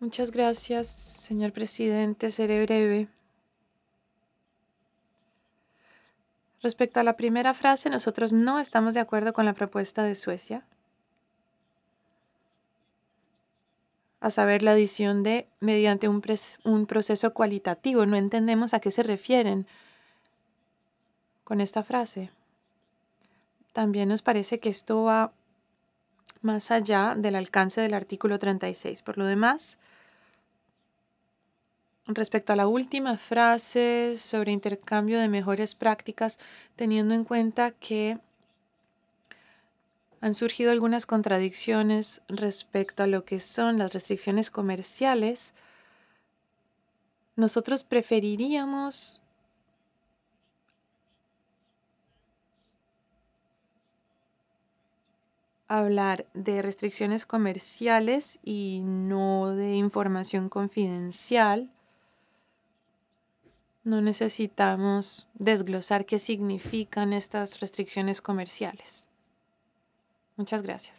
Muchas gracias, señor presidente. Seré breve. Respecto a la primera frase, nosotros no estamos de acuerdo con la propuesta de Suecia, a saber, la adición de mediante un proceso cualitativo. No entendemos a qué se refieren con esta frase. También nos parece que esto va más allá del alcance del artículo 36. Por lo demás, respecto a la última frase sobre intercambio de mejores prácticas, teniendo en cuenta que han surgido algunas contradicciones respecto a lo que son las restricciones comerciales, nosotros preferiríamos hablar de restricciones comerciales y no de información confidencial. No necesitamos desglosar qué significan estas restricciones comerciales. Muchas gracias.